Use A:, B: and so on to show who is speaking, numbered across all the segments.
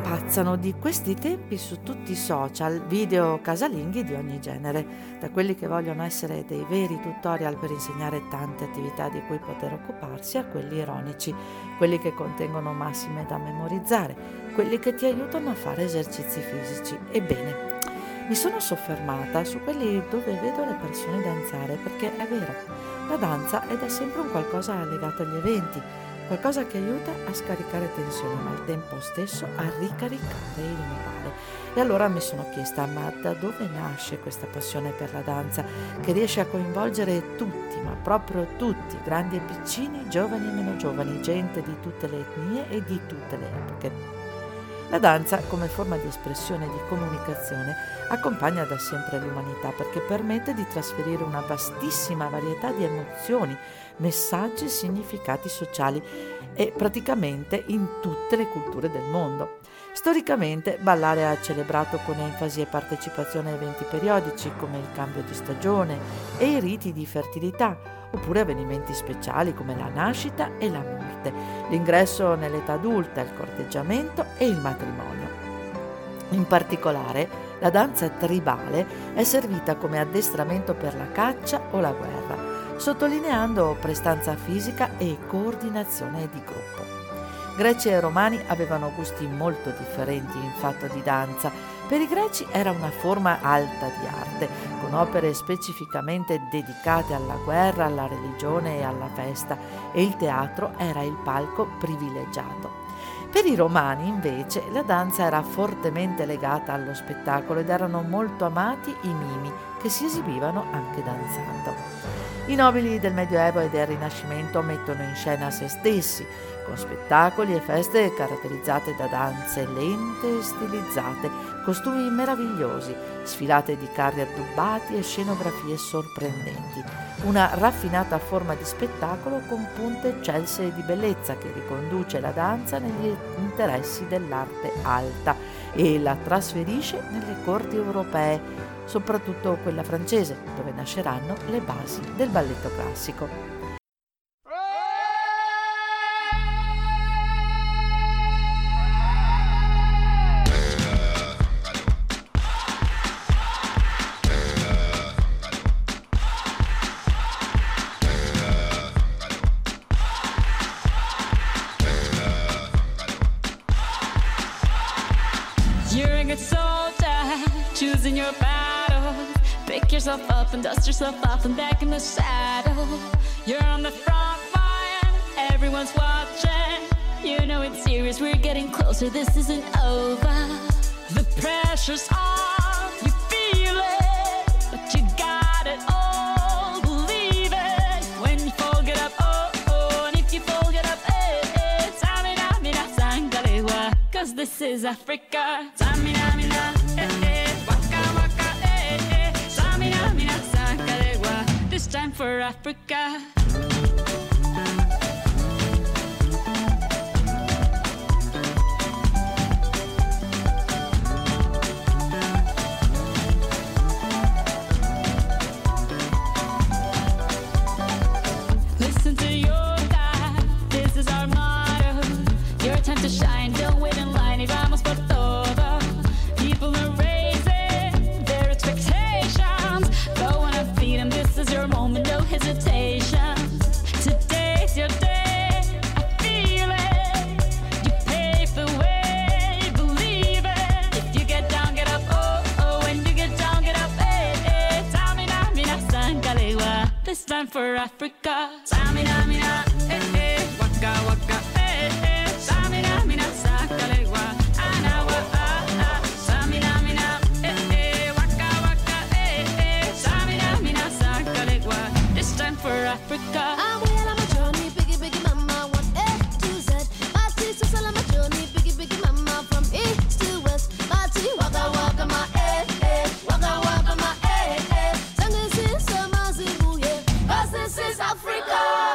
A: impazzano di questi tempi su tutti i social video casalinghi di ogni genere, da quelli che vogliono essere dei veri tutorial per insegnare tante attività di cui poter occuparsi, a quelli ironici, quelli che contengono massime da memorizzare, quelli che ti aiutano a fare esercizi fisici. Ebbene, mi sono soffermata su quelli dove vedo le persone danzare, perché è vero, la danza è da sempre un qualcosa legato agli eventi, qualcosa che aiuta a scaricare tensione, ma al tempo stesso a ricaricare il morale. E allora mi sono chiesta, ma da dove nasce questa passione per la danza, che riesce a coinvolgere tutti, ma proprio tutti, grandi e piccini, giovani e meno giovani, gente di tutte le etnie e di tutte le epoche. La danza, come forma di espressione e di comunicazione, accompagna da sempre l'umanità perché permette di trasferire una vastissima varietà di emozioni, messaggi e significati sociali e praticamente in tutte le culture del mondo. Storicamente ballare ha celebrato con enfasi e partecipazione a eventi periodici come il cambio di stagione e i riti di fertilità, oppure avvenimenti speciali come la nascita e la morte, l'ingresso nell'età adulta, il corteggiamento e il matrimonio. In particolare, la danza tribale è servita come addestramento per la caccia o la guerra, sottolineando prestanza fisica e coordinazione di gruppo. Greci e Romani avevano gusti molto differenti in fatto di danza. Per i greci era una forma alta di arte, con opere specificamente dedicate alla guerra, alla religione e alla festa, e il teatro era il palco privilegiato. Per i Romani, invece, la danza era fortemente legata allo spettacolo ed erano molto amati i mimi, che si esibivano anche danzando. I nobili del Medioevo e del Rinascimento mettono in scena se stessi, con spettacoli e feste caratterizzate da danze lente e stilizzate, costumi meravigliosi, sfilate di carri addobbati e scenografie sorprendenti. Una raffinata forma di spettacolo con punte eccelse e di bellezza che riconduce la danza negli interessi dell'arte alta e la trasferisce nelle corti europee, soprattutto quella francese, dove nasceranno le basi del balletto classico.
B: You're a good soldier, choosing your battles. Pick yourself up and dust yourself off and back in the saddle. You're on the front line, everyone's watching. You know it's serious, we're getting closer, this isn't over. The pressure's on, you feel it, but you got it all, believe it. When you fall, get up, oh, oh, and if you fall, get up, eh, eh. Tamina, mina, sangalewa, 'cause this is Africa. Tamina, mina, eh, eh, waka, waka, eh, eh. Tamina, mina, sangalewa, this time for Africa. Listen to your God, this is our motto. Your time to shine, don't wait in line, y vamos por todo. People are raising their expectations. Go on and feed them, this is your moment, no hesitation. Today's your day, I feel it. You pave the way, believe it. If you get down, get up, oh, oh. When you get down, get up, eh, eh. Tamina, mina, sangalewa, this time for Africa. Tamina, mina, eh, eh. Waka, waka, eh, eh. Tamina, mina, sangalewa, anawa, ah, ah. Tamina, mina, eh, eh. Waka, waka, eh, eh. Tamina, mina, sangalewa, this time for Africa.
C: I'm well on my journey, biggie, biggie mama, 1A to Z. Party to sell on my journey, biggie, biggie mama, from east to west. Party, waka, waka, my eh, eh. Waka, waka, my eh, eh. Tango is summer, Zimbabwe, 'cause this is Africa.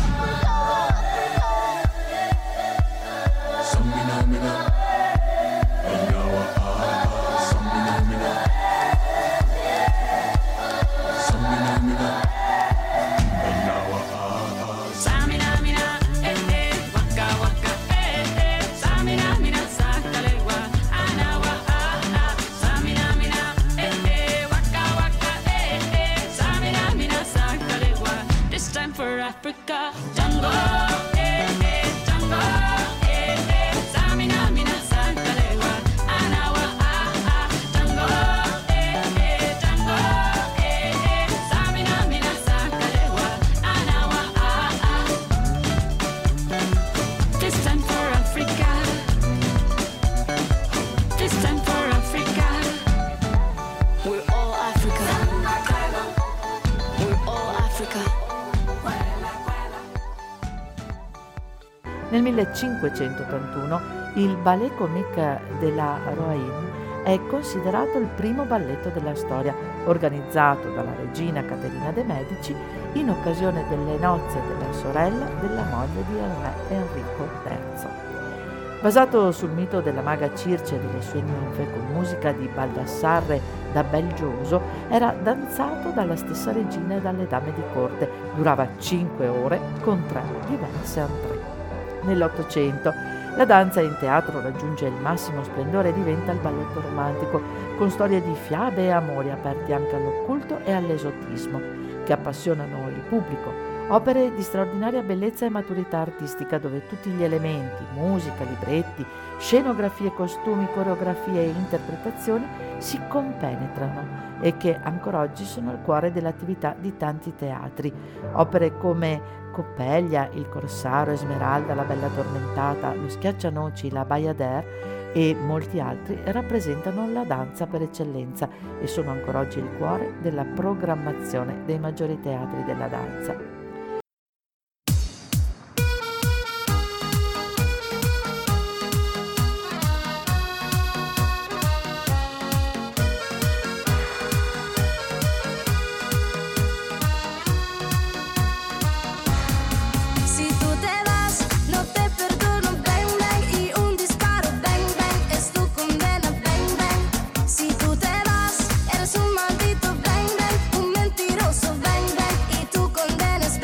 D: Samina mina, anawa ah. Samina mina, samina mina, anawa ah.
B: Africa. Django, Django, Samina, Mina, Santalewa, Anawa, Django, Django, Samina, Mina, Santalewa, Anawa, This time for Africa. This time for Africa. We're all Africa. We're all Africa.
A: Nel 1581 il Ballet Comique de la Roaine è considerato il primo balletto della storia, organizzato dalla regina Caterina de' Medici in occasione delle nozze della sorella della moglie di re Enrico III. Basato sul mito della maga Circe e delle sue ninfe con musica di Baldassarre da Belgioso, era danzato dalla stessa regina e dalle dame di corte. Durava 5 ore con 3 diverse entrée. Nell'Ottocento la danza in teatro raggiunge il massimo splendore e diventa il balletto romantico, con storie di fiabe e amori aperti anche all'occulto e all'esotismo, che appassionano il pubblico. Opere di straordinaria bellezza e maturità artistica, dove tutti gli elementi, musica, libretti, scenografie, costumi, coreografie e interpretazioni si compenetrano e che ancora oggi sono al cuore dell'attività di tanti teatri. Opere come Coppelia, Il Corsaro, Esmeralda, La Bella Addormentata, Lo Schiaccianoci, La Bayadère e molti altri rappresentano la danza per eccellenza e sono ancora oggi il cuore della programmazione dei maggiori teatri della danza.
C: Si tú te vas, no te perdono, bang bang, y un disparo, bang bang, es tu condena, bang bang. Si tú te vas, eres un maldito, bang bang, un mentiroso, bang bang, y tu condena es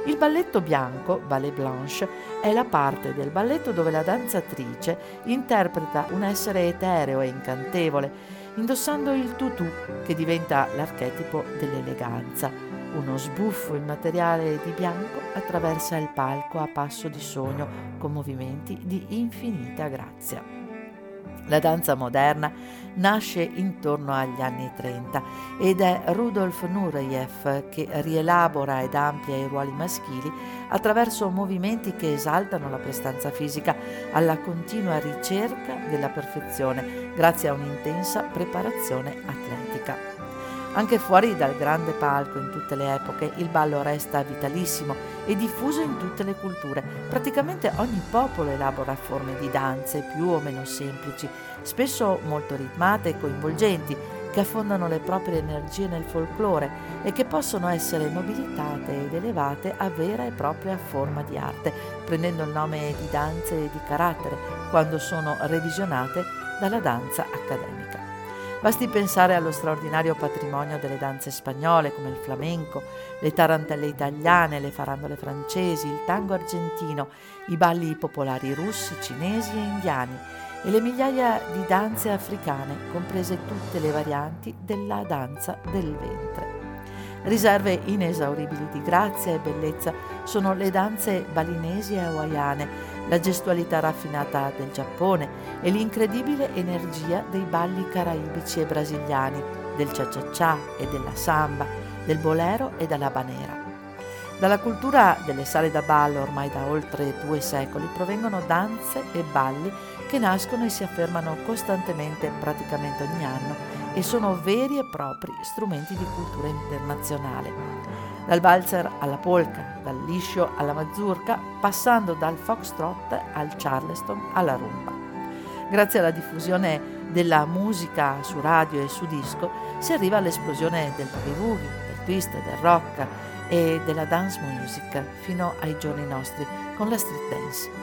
A: Il balletto bianco, ballet blanche, è la parte del balletto dove la danzatrice interpreta un essere etereo e incantevole, indossando il tutù che diventa l'archetipo dell'eleganza. Uno sbuffo in materiale di bianco attraversa il palco a passo di sogno con movimenti di infinita grazia. La danza moderna nasce intorno agli anni 30 ed è Rudolf Nureyev che rielabora ed amplia i ruoli maschili attraverso movimenti che esaltano la prestanza fisica alla continua ricerca della perfezione grazie a un'intensa preparazione atletica. Anche fuori dal grande palco in tutte le epoche il ballo resta vitalissimo e diffuso in tutte le culture. Praticamente ogni popolo elabora forme di danze più o meno semplici, spesso molto ritmate e coinvolgenti, che affondano le proprie energie nel folklore e che possono essere nobilitate ed elevate a vera e propria forma di arte, prendendo il nome di danze di carattere quando sono revisionate dalla danza accademica. Basti pensare allo straordinario patrimonio delle danze spagnole come il flamenco, le tarantelle italiane, le farandole francesi, il tango argentino, i balli popolari russi, cinesi e indiani e le migliaia di danze africane, comprese tutte le varianti della danza del ventre. Riserve inesauribili di grazia e bellezza sono le danze balinesi e hawaiane, la gestualità raffinata del Giappone e l'incredibile energia dei balli caraibici e brasiliani, del cha-cha-cha e della samba, del bolero e della banera. Dalla cultura delle sale da ballo ormai da oltre 2 secoli provengono danze e balli che nascono e si affermano costantemente praticamente ogni anno e sono veri e propri strumenti di cultura internazionale. Dal valzer alla polka, dal liscio alla mazurka, passando dal foxtrot al charleston alla rumba. Grazie alla diffusione della musica su radio e su disco si arriva all'esplosione del boogie-woogie, del twist, del rock e della dance music fino ai giorni nostri con la street dance.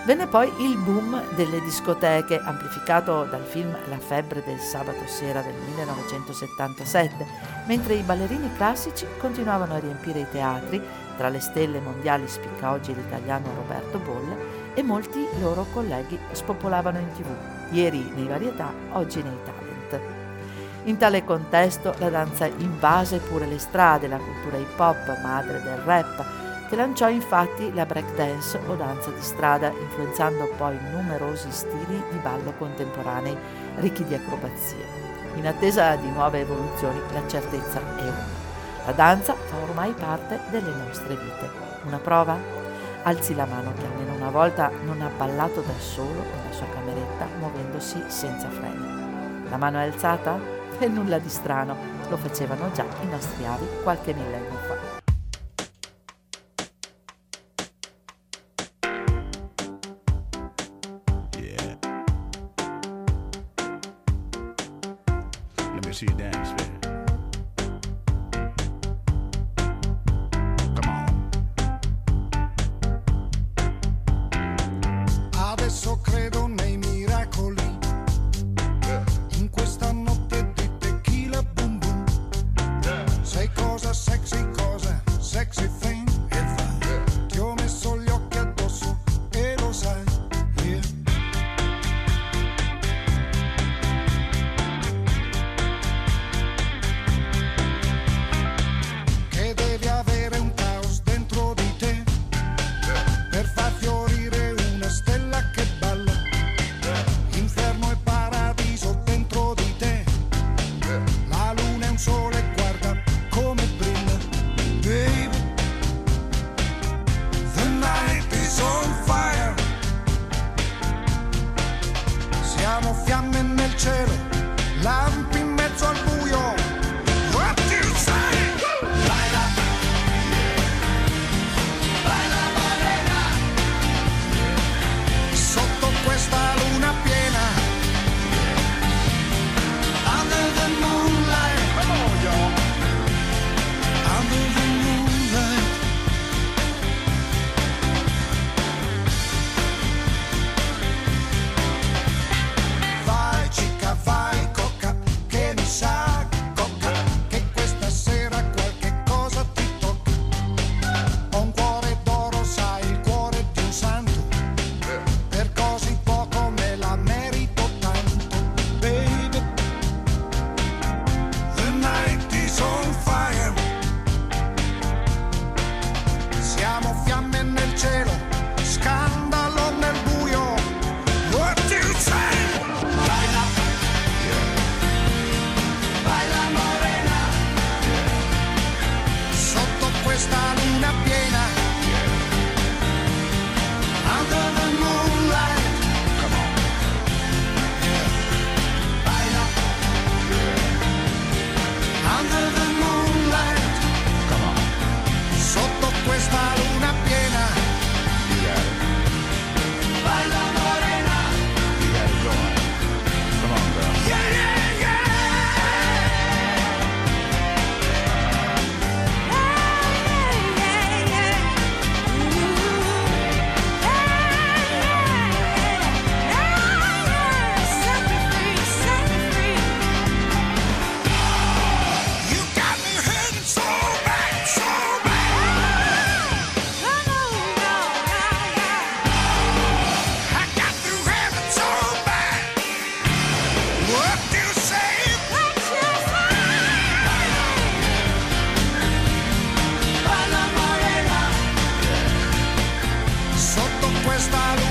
A: Venne poi il boom delle discoteche, amplificato dal film La febbre del sabato sera del 1977, mentre i ballerini classici continuavano a riempire i teatri. Tra le stelle mondiali spicca oggi l'italiano Roberto Bolle e molti loro colleghi spopolavano in TV, ieri nei Varietà, oggi nei Talent. In tale contesto la danza invase pure le strade, la cultura hip hop, madre del rap, che lanciò infatti la breakdance o danza di strada, influenzando poi numerosi stili di ballo contemporanei ricchi di acrobazie. In attesa di nuove evoluzioni, la certezza è una: la danza fa ormai parte delle nostre vite. Una prova? Alzi la mano che almeno una volta non ha ballato da solo nella sua cameretta, muovendosi senza freni. La mano è alzata? E nulla di strano, lo facevano già i nostri avi qualche millennio fa.
E: Let me see you dance, baby. Come on.
F: Adesso credo nei miracoli, in questa notte di tequila boom boom. Sei cosa sexy thing. Ti ho messo gli occhi addosso e lo sai. Yeah. Che devi avere un caos dentro di te per far fiorire una stella che balla. Inferno e paradiso dentro di te. La luna è un sole, guarda come brilla. Baby, the night is on fire. Siamo fiamme nel cielo, lampi in mezzo al buio. What do you say? Sotto questa luna piena, under the moonlight, come on y'all, under the moonlight. Vai cica, vai coca, che mi sa coca, che questa sera qualche cosa ti tocca. Ho un cuore d'oro, sai, il cuore di un santo. Per così poco me la merito tanto. Baby, the night is on fire. Siamo fiamme nel cielo, scandalo nel buio. What do you say? Baila, baila morena. Sotto questa luna piena, under the moonlight. Come on. Yeah. Baila. Under the moonlight. Come on. Sotto questa luna piena.
E: You got it.
F: Baila morena.
E: You got it going. Come on, girl.
F: Yeah, yeah, yeah. You got me hurting so bad, so bad. I got to have it so bad. What do you say? Baila morena. Sotto questa